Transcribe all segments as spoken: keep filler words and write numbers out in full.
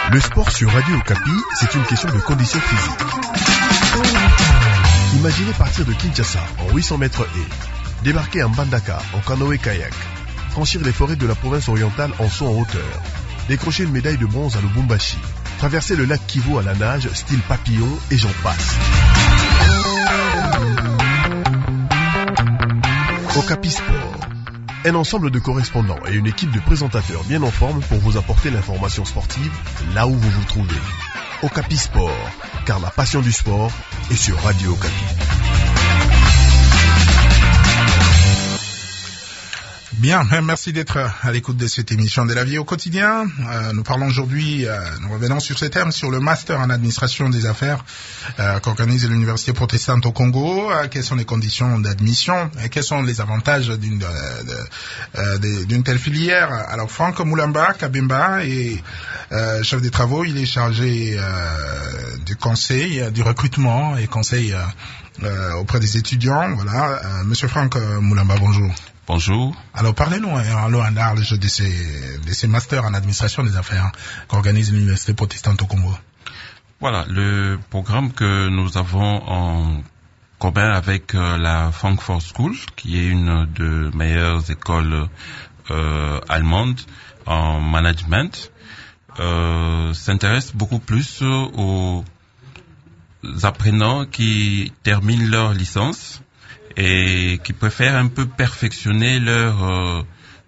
Le sport sur Radio Okapi, c'est une question de conditions physiques. Imaginez partir de Kinshasa en huit cents mètres et débarquer à Mbandaka en canoë-kayak, franchir les forêts de la province orientale en saut en hauteur, décrocher une médaille de bronze à Lubumbashi, traverser le lac Kivu à la nage, style papillon, et j'en passe. Okapi Sport. Un ensemble de correspondants et une équipe de présentateurs bien en forme pour vous apporter l'information sportive là où vous vous trouvez. Okapi Sport, car la passion du sport est sur Radio Okapi. Bien, merci d'être à l'écoute de cette émission de la vie au quotidien. Euh, nous parlons aujourd'hui, euh, nous revenons sur ce thème, sur le master en administration des affaires euh, qu'organise l'Université protestante au Congo. Euh, quelles sont les conditions d'admission et quels sont les avantages d'une, de, de, de, d'une telle filière. Alors Franck Moulamba Kabemba est euh, chef des travaux, il est chargé euh, du conseil, du recrutement et conseil euh, euh, auprès des étudiants. Voilà, euh, Monsieur Franck Moulamba, bonjour. Bonjour. Alors, parlez-nous en long et en large de ces, de ces masters en administration des affaires qu'organise l'Université protestante au Congo. Voilà, le programme que nous avons en commun avec euh, la Frankfurt School, qui est une des meilleures écoles euh, allemandes en management, euh, s'intéresse beaucoup plus aux apprenants qui terminent leur licence et qui préfèrent un peu perfectionner leurs euh,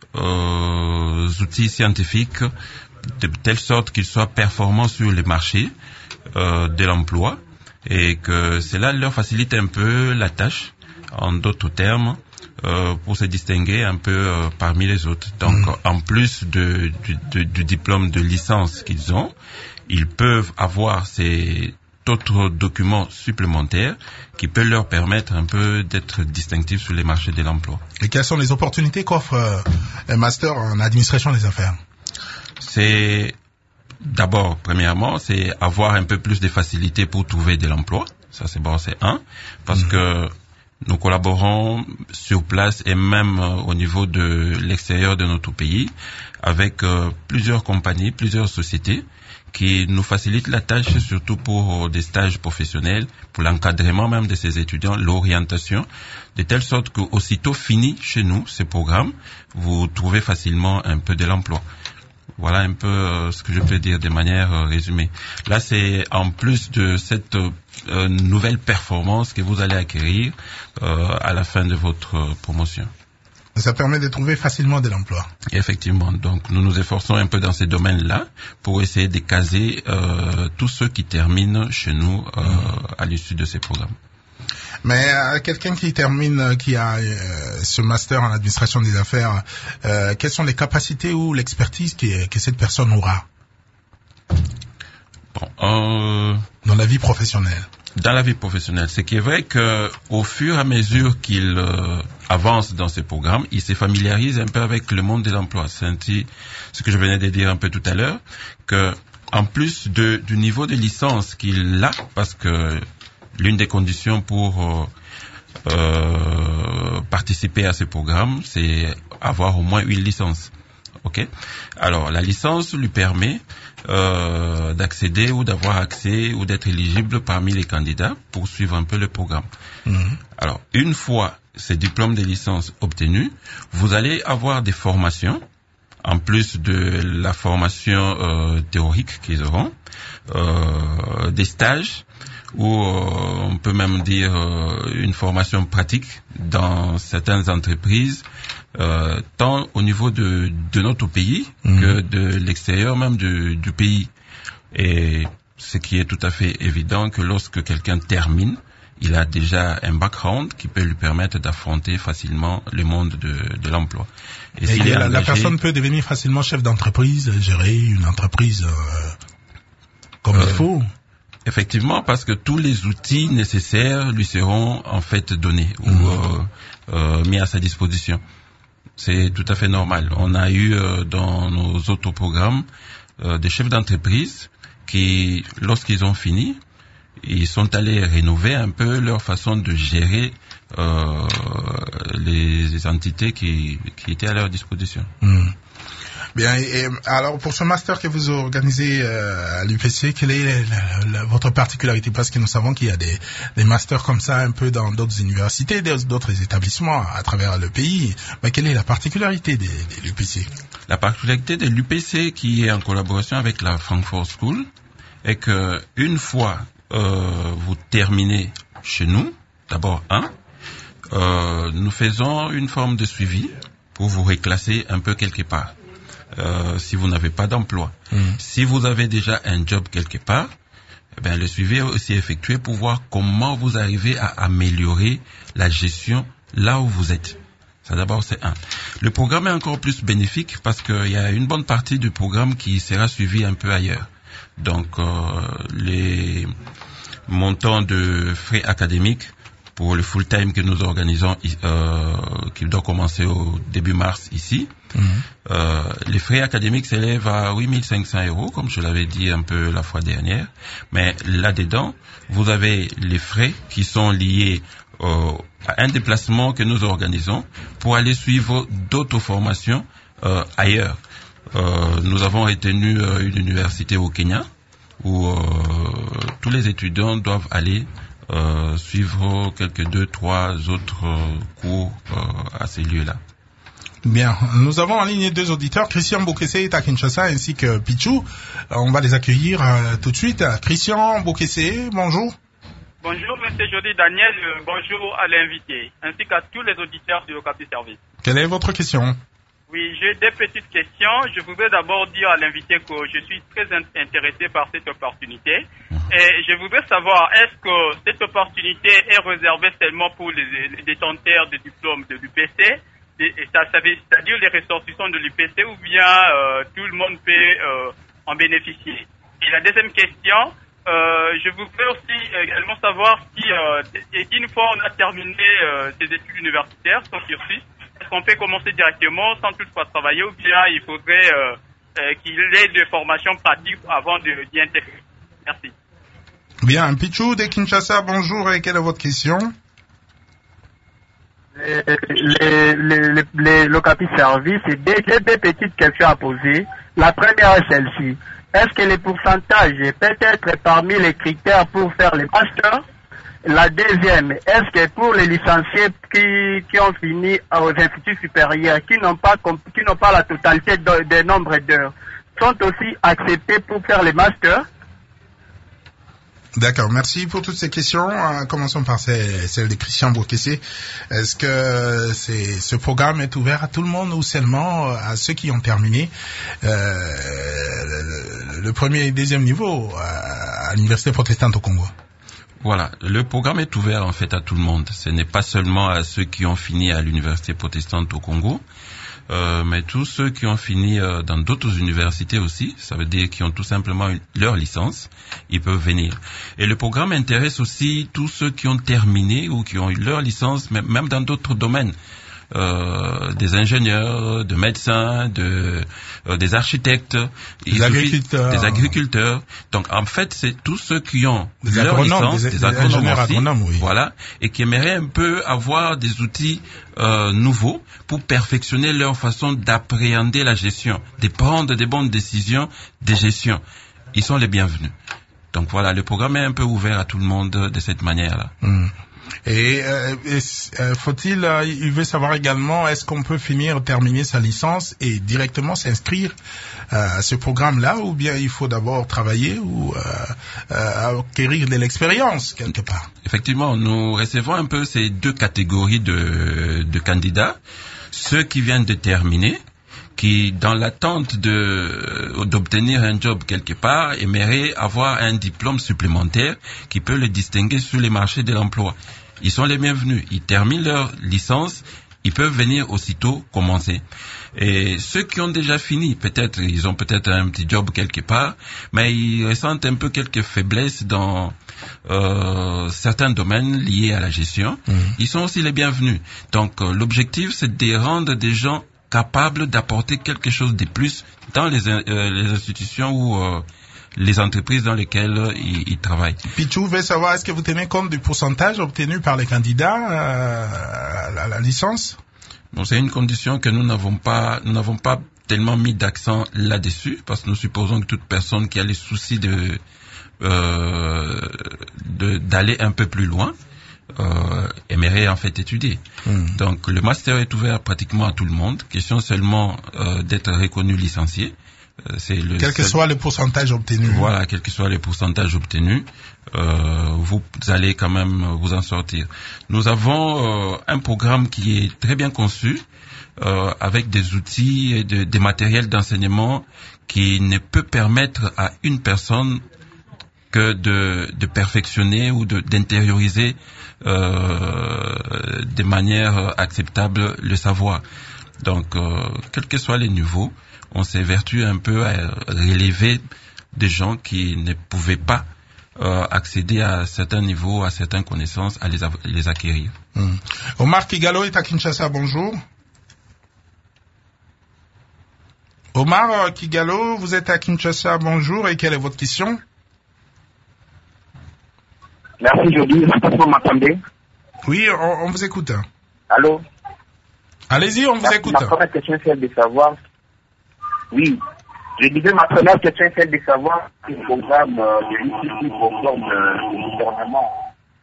euh, outils scientifiques de telle sorte qu'ils soient performants sur les marchés euh, de l'emploi et que cela leur facilite un peu la tâche, en d'autres termes, euh, pour se distinguer un peu euh, parmi les autres. Donc, mmh. en plus de, du, de, du diplôme de licence qu'ils ont, ils peuvent avoir ces d'autres documents supplémentaires qui peuvent leur permettre un peu d'être distinctifs sur les marchés de l'emploi. Et quelles sont les opportunités qu'offre euh, un master en administration des affaires? C'est d'abord, premièrement, c'est avoir un peu plus de facilité pour trouver de l'emploi. Ça, c'est bon, c'est un, parce mmh. que nous collaborons sur place et même euh, au niveau de l'extérieur de notre pays avec euh, plusieurs compagnies, plusieurs sociétés qui nous facilite la tâche, surtout pour des stages professionnels, pour l'encadrement même de ces étudiants, l'orientation, de telle sorte qu'aussitôt fini chez nous ces programmes, vous trouvez facilement un peu de l'emploi. Voilà un peu euh, ce que je peux dire de manière euh, résumée. Là, c'est en plus de cette euh, nouvelle performance que vous allez acquérir euh, à la fin de votre euh, promotion. Ça permet de trouver facilement de l'emploi. Effectivement. Donc, nous nous efforçons un peu dans ces domaines-là pour essayer de caser euh, tous ceux qui terminent chez nous euh, mmh. à l'issue de ces programmes. Mais euh, quelqu'un qui termine, qui a euh, ce master en administration des affaires, euh, quelles sont les capacités ou l'expertise qui, que cette personne aura bon, euh... dans la vie professionnelle? Dans la vie professionnelle, c'est qu'il est vrai que au fur et à mesure qu'il euh, avance dans ce programme, il se familiarise un peu avec le monde de l'emploi. C'est un petit, ce que je venais de dire un peu tout à l'heure, que en plus de, du niveau de licence qu'il a, parce que l'une des conditions pour euh, euh, participer à ce programme, c'est avoir au moins une licence. Ok. Alors, la licence lui permet euh, d'accéder ou d'avoir accès ou d'être éligible parmi les candidats pour suivre un peu le programme. Mmh. Alors, une fois ces diplômes de licence obtenus, vous allez avoir des formations, en plus de la formation euh, théorique qu'ils auront, euh, des stages, ou euh, on peut même dire euh, une formation pratique dans certaines entreprises, euh, tant au niveau de, de notre pays mmh. que de l'extérieur même du, du pays. Et ce qui est tout à fait évident que lorsque quelqu'un termine, il a déjà un background qui peut lui permettre d'affronter facilement le monde de, de l'emploi. Et, et la, engagé, la personne peut devenir facilement chef d'entreprise, gérer une entreprise euh, comme euh, il faut. Effectivement, parce que tous les outils nécessaires lui seront en fait donnés mmh. ou euh, euh, mis à sa disposition. C'est tout à fait normal. On a eu euh, dans nos autres programmes euh, des chefs d'entreprise qui, lorsqu'ils ont fini, ils sont allés rénover un peu leur façon de gérer euh, les entités qui, qui étaient à leur disposition. Mmh. Bien, et, et alors pour ce master que vous organisez euh, à l'U P C, quelle est la, la, votre particularité? Parce que nous savons qu'il y a des, des masters comme ça un peu dans d'autres universités, d'autres établissements à travers le pays. Mais quelle est la particularité de, de l'U P C? La particularité de l'U P C, qui est en collaboration avec la Frankfurt School, est que une fois euh, vous terminez chez nous, d'abord un, euh, nous faisons une forme de suivi pour vous reclasser un peu quelque part. Euh, si vous n'avez pas d'emploi. Mmh. Si vous avez déjà un job quelque part, eh bien, le suivi est aussi effectué pour voir comment vous arrivez à améliorer la gestion là où vous êtes. Ça d'abord, c'est un. Le programme est encore plus bénéfique parce qu'il y a une bonne partie du programme qui sera suivi un peu ailleurs. Donc, euh, les montants de frais académiques pour le full-time que nous organisons, euh, qui doit commencer au début mars ici, mmh. euh, les frais académiques s'élèvent à huit mille cinq cents euros, comme je l'avais dit un peu la fois dernière. Mais là-dedans, vous avez les frais qui sont liés euh, à un déplacement que nous organisons pour aller suivre d'autres formations euh, ailleurs. Euh, nous avons retenu euh, une université au Kenya où euh, tous les étudiants doivent aller Euh, suivre quelques deux, trois autres euh, cours euh, à ces lieux-là. Bien, nous avons en ligne deux auditeurs, Christian Bokese est à Kinshasa ainsi que Pichou. On va les accueillir euh, tout de suite. Christian Bokese, bonjour. Bonjour Monsieur Jody Daniel, euh, bonjour à l'invité, ainsi qu'à tous les auditeurs du Okapi Service. Quelle est votre question? Oui, j'ai des petites questions. Je voudrais d'abord dire à l'invité que je suis très intéressé par cette opportunité. Et je voudrais savoir, est-ce que cette opportunité est réservée seulement pour les, les détenteurs de diplômes de l'U P C, et, et ça, ça veut, c'est-à-dire les ressortissants de l'U P C, ou bien euh, tout le monde peut euh, en bénéficier? Et la deuxième question, euh, je voudrais aussi également savoir si, euh, une fois on a terminé euh, ses études universitaires, son cursus, est-ce qu'on peut commencer directement sans toutefois travailler, ou bien il faudrait euh, euh, qu'il ait des formations pratiques avant de, d'y intégrer? Merci. Bien, Pichou de Kinshasa, bonjour, et quelle est votre question? Les, les, les, les Locapi Service, j'ai deux, deux petites questions à poser. La première est celle-ci. Est-ce que les pourcentages peut être parmi les critères pour faire les masters? La deuxième, est-ce que pour les licenciés qui, qui ont fini aux instituts supérieurs, qui n'ont pas, qui n'ont pas la totalité des nombres d'heures, sont aussi acceptés pour faire les masters? D'accord, merci pour toutes ces questions. Euh, commençons par celle, celle de Christian Bokese. Est-ce que c'est, ce programme est ouvert à tout le monde ou seulement à ceux qui ont terminé euh, le, le premier et deuxième niveau à, à l'Université protestante au Congo? Voilà, le programme est ouvert en fait à tout le monde. Ce n'est pas seulement à ceux qui ont fini à l'Université protestante au Congo, euh, mais tous ceux qui ont fini euh, dans d'autres universités aussi, ça veut dire qui ont tout simplement une, leur licence, ils peuvent venir. Et le programme intéresse aussi tous ceux qui ont terminé ou qui ont eu leur licence, même dans d'autres domaines. Euh, des ingénieurs, de médecins, de, euh, des architectes, des agriculteurs. des agriculteurs. Donc en fait, c'est tous ceux qui ont des leur licence, des, des, des agronomes aussi, agronomes, oui. Voilà, et qui aimeraient un peu avoir des outils euh, nouveaux pour perfectionner leur façon d'appréhender la gestion, de prendre des bonnes décisions de gestion. Ils sont les bienvenus. Donc voilà, le programme est un peu ouvert à tout le monde de cette manière-là. Mmh. Et, euh, et euh, faut-il, euh, il veut savoir également, est-ce qu'on peut finir, terminer sa licence et directement s'inscrire euh, à ce programme-là, ou bien il faut d'abord travailler ou euh, euh, acquérir de l'expérience quelque part? Effectivement, nous recevons un peu ces deux catégories de, de candidats. Ceux qui viennent de terminer, qui, dans l'attente de, d'obtenir un job quelque part, aimeraient avoir un diplôme supplémentaire qui peut les distinguer sur les marchés de l'emploi. Ils sont les bienvenus. Ils terminent leur licence, ils peuvent venir aussitôt commencer. Et ceux qui ont déjà fini, peut-être, ils ont peut-être un petit job quelque part, mais ils ressentent un peu quelques faiblesses dans euh, certains domaines liés à la gestion. Mmh. Ils sont aussi les bienvenus. Donc, euh, l'objectif, c'est de rendre des gens capables d'apporter quelque chose de plus dans les, euh, les institutions ou euh, les entreprises dans lesquelles euh, ils, ils travaillent. Pichou veut savoir, est-ce que vous tenez compte du pourcentage obtenu par les candidats euh, à la, la licence? Bon, c'est une condition que nous n'avons pas, nous n'avons pas tellement mis d'accent là-dessus, parce que nous supposons que toute personne qui a les soucis de, euh, de d'aller un peu plus loin, euh, aimerait en fait étudier. Mmh. Donc le master est ouvert pratiquement à tout le monde. Question seulement euh, d'être reconnu licencié. Euh, c'est le quel que seul... soit le pourcentage obtenu. Voilà, quel que soit le pourcentage obtenu, euh, vous allez quand même vous en sortir. Nous avons euh, un programme qui est très bien conçu, euh, avec des outils et de, des matériels d'enseignement qui ne peut permettre à une personne que de, de perfectionner ou de, d'intérioriser euh, de manière acceptable le savoir. Donc, euh, quels que soient les niveaux, on s'évertue un peu à relever des gens qui ne pouvaient pas euh, accéder à certains niveaux, à certaines connaissances, à les, les acquérir. Mmh. Omar Kigalo est à Kinshasa, bonjour. Omar Kigalo, vous êtes à Kinshasa, bonjour, et quelle est votre question? Merci, Jody. Je sais pas si vous m'entendez. Oui, on, on vous écoute. Allô? Allez-y, on vous ma, écoute. Ma première question, c'est de savoir... Oui. Je disais, ma première question, c'est de savoir si le programme euh, de l'I C I, le programme euh, du gouvernement,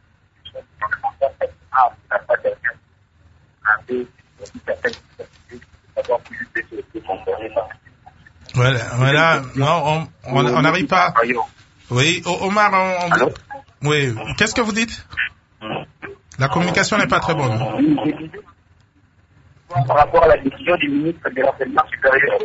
ah, vous n'avez pas quelqu'un avec une certaine capacité de savoir plus de ce que vous comprenez. Voilà, voilà. Non, on n'arrive pas... Oui, Omar, on... on... Allô? Oui, qu'est-ce que vous dites? La communication n'est pas très bonne. Par rapport à la décision du ministre de l'enseignement supérieur.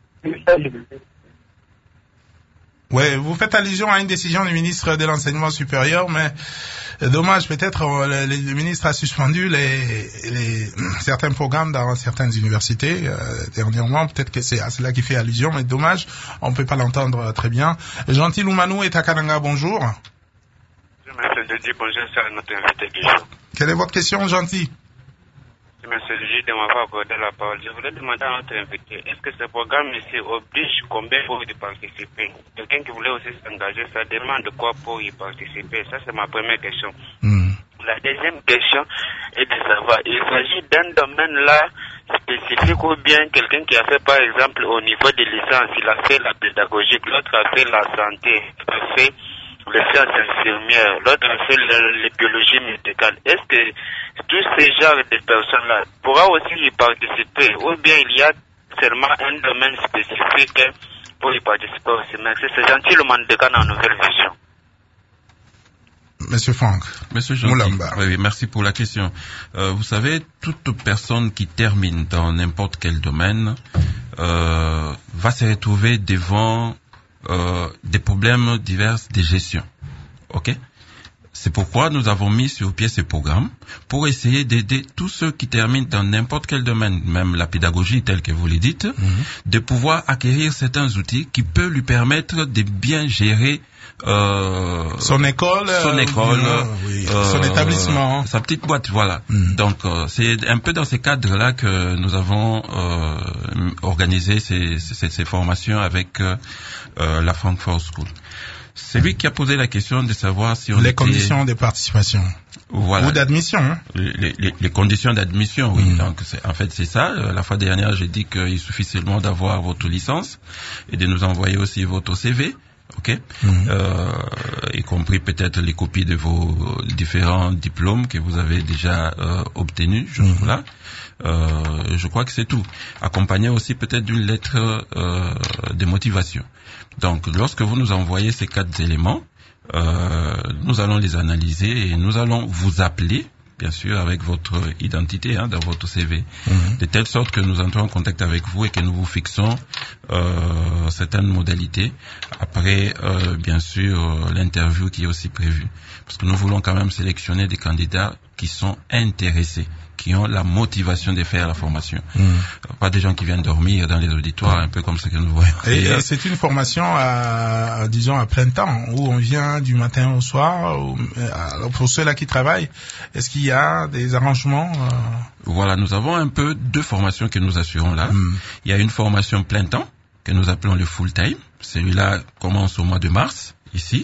Oui, vous faites allusion à une décision du ministre de l'enseignement supérieur, mais dommage, peut-être le, le ministre a suspendu les, les, certains programmes dans certaines universités euh, dernièrement. Peut-être que c'est à cela qui fait allusion, mais dommage, on ne peut pas l'entendre très bien. Gentil Oumanou et Takananga, bonjour. Monsieur Didi, bonjour, c'est notre invité du jour. Quelle est votre question, Gentil? Monsieur Didi, de m'avoir accordé la parole. Je voulais demander à notre invité, est-ce que ce programme ici oblige combien pour y participer? Quelqu'un qui voulait aussi s'engager, ça demande quoi pour y participer? Ça, c'est ma première question. Mm. La deuxième question est de savoir, il s'agit d'un domaine là spécifique ou bien quelqu'un qui a fait, par exemple, au niveau de licence, il a fait la pédagogique, l'autre a fait la santé, il a fait les sciences infirmières, l'autre a fait les biologies médicales. Est-ce que tous ces genres de personnes-là pourront aussi y participer ou bien il y a seulement un domaine spécifique pour y participer aussi? Merci, c'est gentil le Mandécan en nouvelle vision. Monsieur Franck. Monsieur Gentil, oui, merci pour la question. Euh, vous savez, toute personne qui termine dans n'importe quel domaine euh, va se retrouver devant Euh, des problèmes divers de gestion. Ok? C'est pourquoi nous avons mis sur pied ce programme pour essayer d'aider tous ceux qui terminent dans n'importe quel domaine, même la pédagogie telle que vous le dites, mm-hmm. de pouvoir acquérir certains outils qui peuvent lui permettre de bien gérer euh, son école, son école, euh, oui, euh, son établissement, sa petite boîte, voilà. Mm. Donc euh, c'est un peu dans ces cadres-là que nous avons euh, organisé ces, ces, ces formations avec euh, euh, la Frankfurt School. C'est lui qui a posé la question de savoir si on les était... conditions de participation, voilà, ou d'admission. Hein. Les, les, les conditions d'admission, oui. Mm. Donc c'est, en fait c'est ça. La fois dernière j'ai dit qu'il suffit seulement d'avoir votre licence et de nous envoyer aussi votre C V. Ok, mmh. euh, y compris peut-être les copies de vos différents diplômes que vous avez déjà euh, obtenus, je trouve mmh. là. Euh, je crois que c'est tout. Accompagné aussi peut-être d'une lettre euh, de motivation. Donc, lorsque vous nous envoyez ces quatre éléments, euh, nous allons les analyser et nous allons vous appeler, bien sûr, avec votre identité hein, dans votre C V, mmh. de telle sorte que nous entrons en contact avec vous et que nous vous fixons euh, certaines modalités. Après, euh, bien sûr, euh, l'interview qui est aussi prévue. Parce que nous voulons quand même sélectionner des candidats qui sont intéressés, qui ont la motivation de faire la formation. Mmh. Pas des gens qui viennent dormir dans les auditoires, un peu comme ce que nous voyons. Et, et c'est une formation à, disons, à plein temps, où on vient du matin au soir. Où, alors pour ceux-là qui travaillent, est-ce qu'il y a des arrangements euh... Voilà, nous avons un peu deux formations que nous assurons là. Mmh. Il y a une formation plein temps, que nous appelons le full time. Celui-là commence au mois de mars, ici.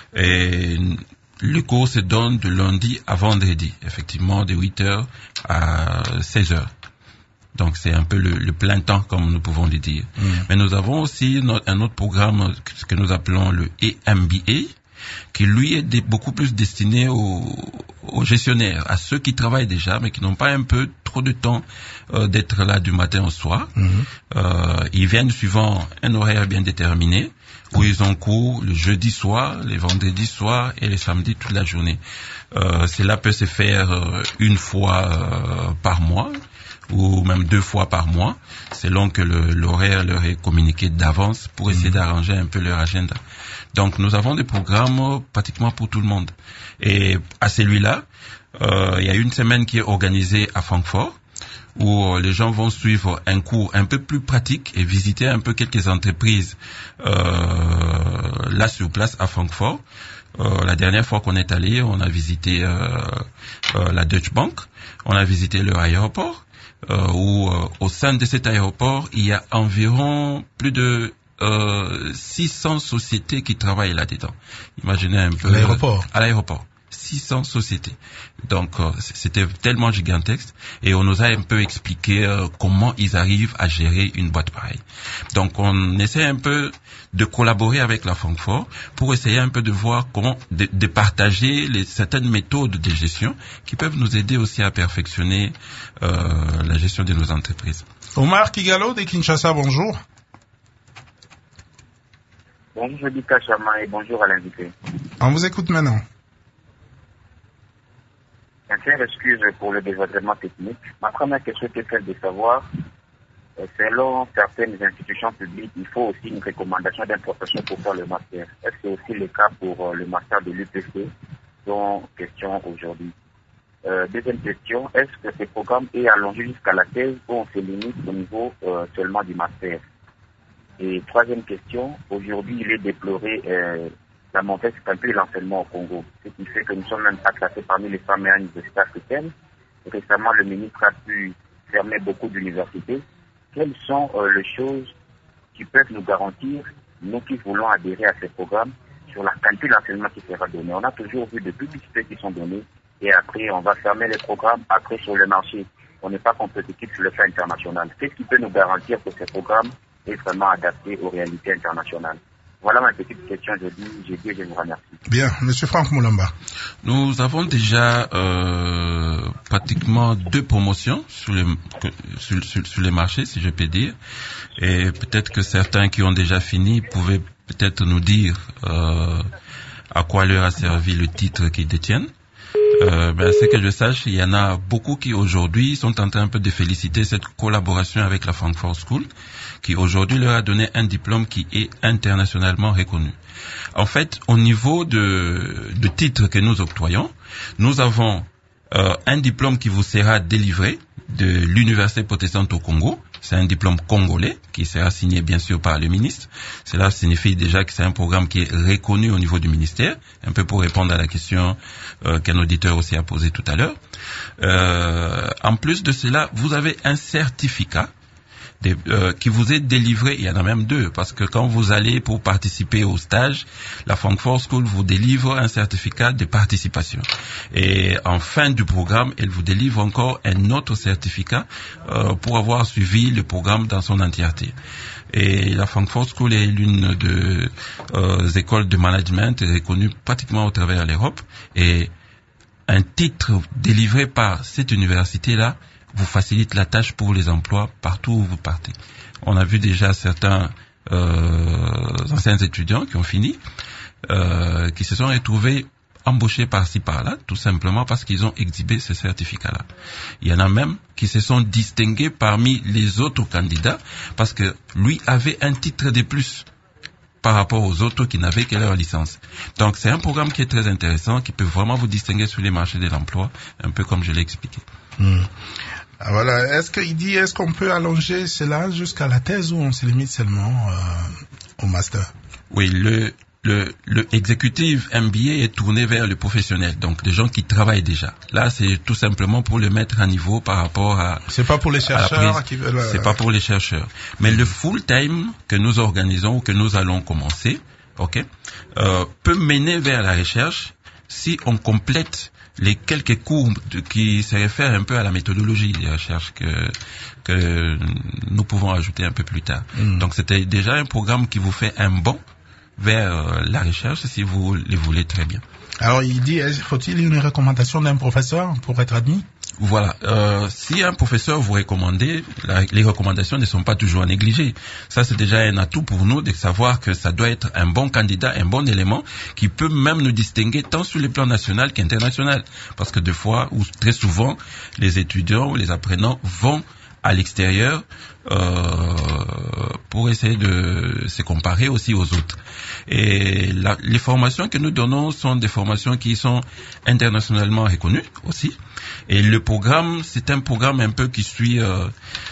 Et le cours se donne de lundi à vendredi, effectivement, de huit heures à seize heures. Donc c'est un peu le, le plein temps, comme nous pouvons le dire. Mmh. Mais nous avons aussi notre, un autre programme que, que nous appelons le A M B A, qui lui est de, beaucoup plus destiné aux, aux gestionnaires, à ceux qui travaillent déjà, mais qui n'ont pas un peu trop de temps euh, d'être là du matin au soir. Mmh. Euh, ils viennent suivant un horaire bien déterminé, où ils ont cours le jeudi soir, les vendredis soirs et les samedis toute la journée. Euh, cela peut se faire euh, une fois euh, par mois, ou même deux fois par mois, selon que le, l'horaire leur est communiqué d'avance pour essayer mmh. d'arranger un peu leur agenda. Donc nous avons des programmes pratiquement pour tout le monde. Et à celui-là, euh, il y a une semaine qui est organisée à Francfort, où les gens vont suivre un cours un peu plus pratique et visiter un peu quelques entreprises euh, là sur place à Francfort. Euh, la dernière fois qu'on est allé, on a visité euh, euh, la Deutsche Bank, on a visité leur aéroport, euh, où euh, au sein de cet aéroport, il y a environ plus de euh, six cents sociétés qui travaillent là-dedans. Imaginez un peu. À l'aéroport. À l'aéroport. six cents sociétés. Donc euh, c'était tellement gigantesque et on nous a un peu expliqué euh, comment ils arrivent à gérer une boîte pareille. Donc on essaie un peu de collaborer avec la Francfort pour essayer un peu de voir comment de, de partager les certaines méthodes de gestion qui peuvent nous aider aussi à perfectionner euh, la gestion de nos entreprises. Omar Kigalo de Kinshasa, bonjour. Bonjour, je dis Kachama et bonjour à l'invité. On vous écoute maintenant. Sincère excuse pour le désagrément technique. Ma première question est celle de savoir, euh, selon certaines institutions publiques, il faut aussi une recommandation d'importation pour faire le master. Est-ce que c'est aussi le cas pour euh, le master de l'U P C, dont question aujourd'hui? euh, Deuxième question, est-ce que ce programme est allongé jusqu'à la thèse ou on se limite au niveau euh, seulement du master? Et troisième question, aujourd'hui il est déploré euh, la mauvaise qualité de l'enseignement au Congo, ce qui fait que nous sommes même pas classés parmi les cent meilleures universités africaines. Récemment, le ministre a pu fermer beaucoup d'universités. Quelles sont euh, les choses qui peuvent nous garantir, nous qui voulons adhérer à ces programmes, sur la qualité de l'enseignement qui sera donné? On a toujours vu des publicités qui sont données et après on va fermer les programmes, après sur le marché. On n'est pas compétitif sur le plan international. Qu'est-ce qui peut nous garantir que ces programmes est vraiment adapté aux réalités internationales? Voilà ma petite question, je dis, je dis, je vous remercie. Bien, Monsieur Franck Moulamba. Nous avons déjà euh, pratiquement deux promotions sur les sur, sur, sur les marchés, si je peux dire, et peut-être que certains qui ont déjà fini pouvaient peut-être nous dire euh, à quoi leur a servi le titre qu'ils détiennent. Euh, ben, c'est que je sache, il y en a beaucoup qui aujourd'hui sont en train un peu de féliciter cette collaboration avec la Francfort School, qui aujourd'hui leur a donné un diplôme qui est internationalement reconnu. En fait, au niveau de, de titres que nous octroyons, nous avons euh, un diplôme qui vous sera délivré de l'Université protestante au Congo. C'est un diplôme congolais qui sera signé bien sûr par le ministre. Cela signifie déjà que c'est un programme qui est reconnu au niveau du ministère, un peu pour répondre à la question euh, qu'un auditeur aussi a posée tout à l'heure. Euh, en plus de cela, vous avez un certificat Des, euh, qui vous est délivré, il y en a même deux, parce que quand vous allez pour participer au stage, la Francfort School vous délivre un certificat de participation. Et en fin du programme, elle vous délivre encore un autre certificat euh, pour avoir suivi le programme dans son entièreté. Et la Francfort School est l'une des euh, écoles de management reconnue pratiquement au travers de l'Europe. Et un titre délivré par cette université-là vous facilite la tâche pour les emplois partout où vous partez. On a vu déjà certains euh, anciens étudiants qui ont fini, euh, qui se sont retrouvés embauchés par-ci par-là, tout simplement parce qu'ils ont exhibé ce certificat-là. Il y en a même qui se sont distingués parmi les autres candidats parce que lui avait un titre de plus par rapport aux autres qui n'avaient que leur licence. Donc c'est un programme qui est très intéressant, qui peut vraiment vous distinguer sur les marchés de l'emploi, un peu comme je l'ai expliqué. Mmh. Voilà. Est-ce qu'il dit, est-ce qu'on peut allonger cela jusqu'à la thèse ou on se limite seulement euh, au master? Oui, le, le, le executive M B A est tourné vers le professionnel, donc les gens qui travaillent déjà. Là, c'est tout simplement pour le mettre à niveau par rapport à... C'est pas pour les chercheurs qui veulent... C'est pas pour les chercheurs. Mais le full time que nous organisons ou que nous allons commencer, ok, euh, peut mener vers la recherche si on complète les quelques cours de, qui se réfèrent un peu à la méthodologie des recherches que que nous pouvons ajouter un peu plus tard. Mmh. Donc c'était déjà un programme qui vous fait un bond vers euh, la recherche si vous le voulez très bien. Alors il dit, faut-il une recommandation d'un professeur pour être admis? Voilà. Euh, si un professeur vous recommande, la, les recommandations ne sont pas toujours à négliger. Ça, c'est déjà un atout pour nous de savoir que ça doit être un bon candidat, un bon élément qui peut même nous distinguer tant sur le plan national qu'international. Parce que des fois, ou très souvent, les étudiants ou les apprenants vont à l'extérieur euh, pour essayer de se comparer aussi aux autres. Et la, les formations que nous donnons sont des formations qui sont internationalement reconnues aussi. Et le programme, c'est un programme un peu qui suit euh,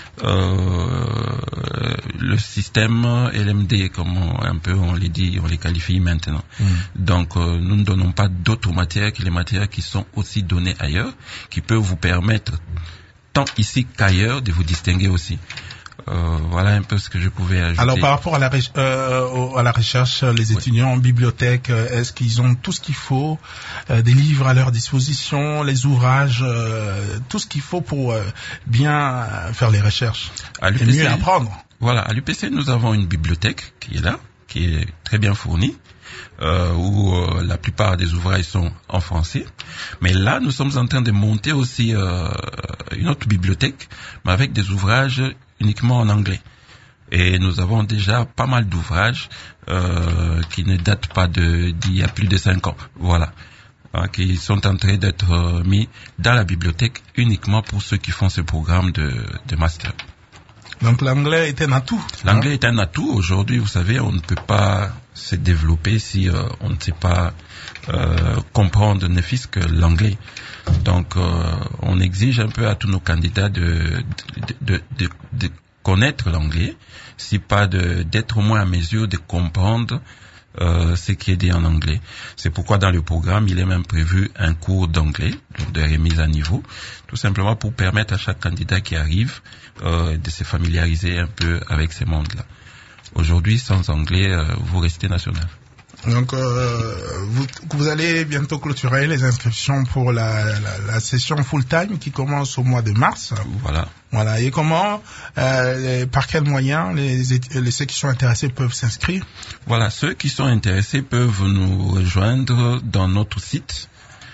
euh, le système L M D, comme on, un peu on les dit, on les qualifie maintenant. Mmh. Donc euh, nous ne donnons pas d'autres matières que les matières qui sont aussi données ailleurs, qui peuvent vous permettre tant ici qu'ailleurs de vous distinguer aussi. Euh, voilà un peu ce que je pouvais ajouter. Alors par rapport à la, euh, à la recherche, les étudiants en bibliothèque, est-ce qu'ils ont tout ce qu'il faut, euh, des livres à leur disposition, les ouvrages, euh, tout ce qu'il faut pour euh, bien faire les recherches et mieux apprendre? Voilà, à l'U P C nous avons une bibliothèque qui est là, qui est très bien fournie. Euh, où euh, la plupart des ouvrages sont en français. Mais là, nous sommes en train de monter aussi euh, une autre bibliothèque, mais avec des ouvrages uniquement en anglais. Et nous avons déjà pas mal d'ouvrages euh, qui ne datent pas de d'il y a plus de cinq ans. Voilà. Hein, qui sont en train d'être euh, mis dans la bibliothèque uniquement pour ceux qui font ce programme de, de master. Donc l'anglais est un atout. L'anglais hein? est un atout. Aujourd'hui, vous savez, on ne peut pas se développer si euh, on ne sait pas euh, comprendre ne fût-ce que l'anglais. Donc, euh, on exige un peu à tous nos candidats de, de, de, de, de connaître l'anglais, si pas de, d'être au moins à mesure de comprendre euh, ce qui est dit en anglais. C'est pourquoi dans le programme, il est même prévu un cours d'anglais, donc de remise à niveau, tout simplement pour permettre à chaque candidat qui arrive euh, de se familiariser un peu avec ces mondes-là. Aujourd'hui, sans anglais, euh, vous restez national. Donc, euh, vous, vous allez bientôt clôturer les inscriptions pour la, la, la session full-time qui commence au mois de mars. Voilà. Voilà. Et comment, euh, par quels moyens les, les ceux qui sont intéressés peuvent s'inscrire? Voilà. Ceux qui sont intéressés peuvent nous rejoindre dans notre site.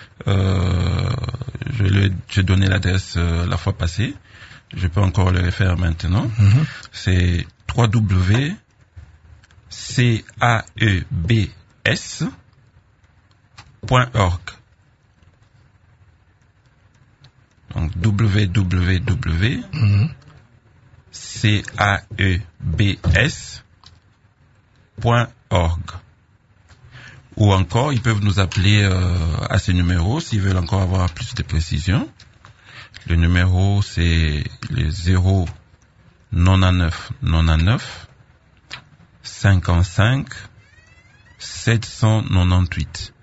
Euh, je l'ai, j'ai donné l'adresse euh, la fois passée. Je peux encore le refaire maintenant. Mm-hmm. C'est w w w point c a e b s point org. Donc w w w point c a e b s point org. Ou encore, ils peuvent nous appeler euh, à ce numéro s'ils veulent encore avoir plus de précisions. Le numéro, c'est le zéro neuf neuf neuf cinquante-cinq sept cent quatre-vingt-dix-huit.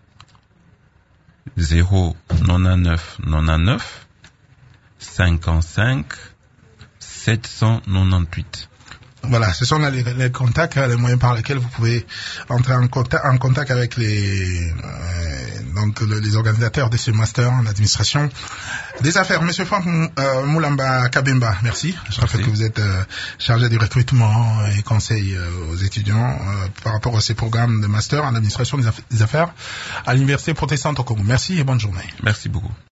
zéro neuf neuf neuf cinquante-cinq sept cent quatre-vingt-dix-huit. Voilà, ce sont les, les contacts, les moyens par lesquels vous pouvez entrer en contact, en contact avec les, euh, donc le, les organisateurs de ce master en administration des affaires. Monsieur Franck euh, Moulamba Kabemba, merci. Je rappelle que vous êtes euh, chargé du recrutement et conseil euh, aux étudiants euh, par rapport à ces programmes de master en administration des affaires à l'Université protestante au Congo. Merci et bonne journée. Merci beaucoup.